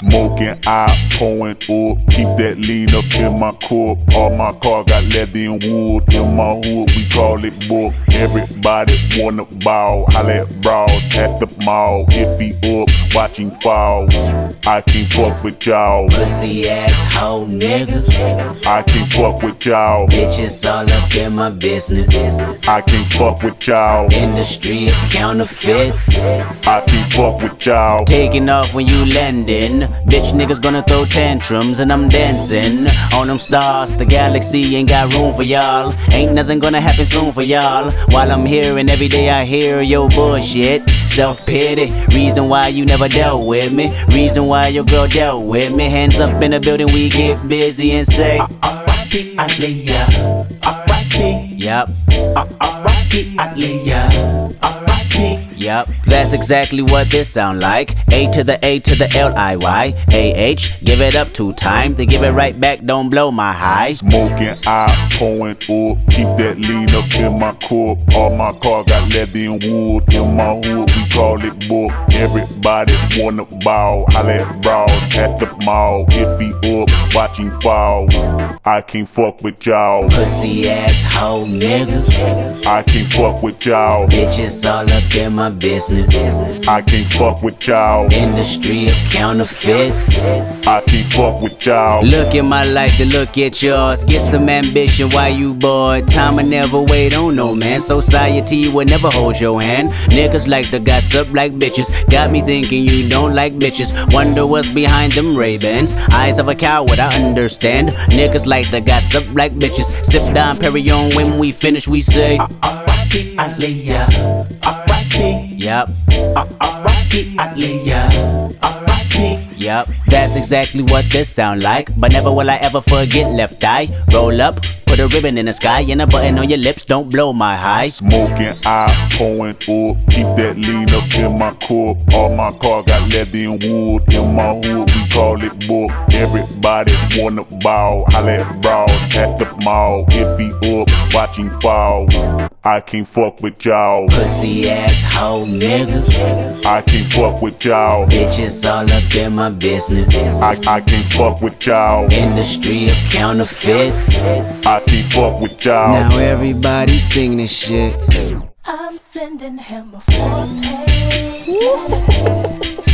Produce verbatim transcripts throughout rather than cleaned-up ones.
Smoking, I pouring up, keep that lean up in my cup. All my car got leather and wood. In my hood, we call it book. Everybody wanna ball, holla at bras at the mall. If he up, watching falls, I can't fuck with y'all. Pussy ass hoe niggas, I can't fuck with y'all. bitches all up in my business. I can't fuck with y'all. Industry of counterfeits, I can't fuck with y'all. taking off when you landing. Bitch niggas gonna throw tantrums and I'm dancing on them stars. The galaxy ain't got room for y'all. Ain't nothing gonna happen soon for y'all. While I'm here and every day I hear your bullshit. Self-pity, reason why you never dealt with me. Reason why your girl dealt with me. Hands up in the building, we get busy and say R I P Aaliyah, R I P. Yup, R I P Aaliyah, R I P. Yup, that's exactly what this sound like. A to the A to the L I Y A H, give it up two times, then give it right back, don't blow my high. Smoking, I pouring up, keep that lean up in my cup. All my car got leather and wood. In my hood, we call it book. Everybody wanna ball, holla at bras at the mall. If he up, watching fall, I can't fuck with y'all. Pussy ass hoe niggas, I can't fuck with y'all. bitches all up in my business. I can't fuck with y'all. Industry of counterfeits, I can't fuck with y'all. look at my life to look at yours. Get some ambition while you bored. Time will never wait on no man. Society will never hold your hand. Niggas like to gossip like bitches. Got me thinking you don't like bitches. Wonder what's behind them Ray-Bans. Eyes of a coward, I understand. Niggas like to gossip like bitches. Sip down Perignon when we finish, we say R I P Aaliyah, R I P. Yup, R I P Aaliyah, R I P. Yup, that's exactly what this sound like. But never will I ever forget left eye. Roll up, put a ribbon in the sky, and a button on your lips, don't blow my high. Smoking, I pouring up, keep that lean up in my cup. All my car got leather and wood. In my hood, we call it book. Everybody wanna ball, holla at bras at the mall. If he up, watching fall, I can't fuck with y'all. Pussy ass hoe niggas, I can't fuck with y'all. bitches all up in my business. I, I can't fuck with y'all. Industry of counterfeits, I can't fuck with y'all. now everybody sing this shit. I'm sending him a full page letter,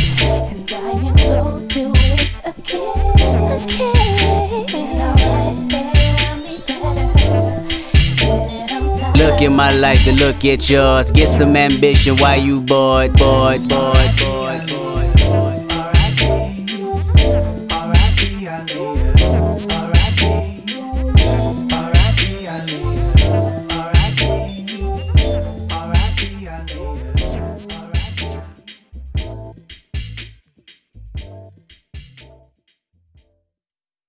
and I enclose it with a kiss, a kiss. And I write there, me better, get it on time. Look at my life to look at yours. Get some ambition while you bored, bored, bored, bored.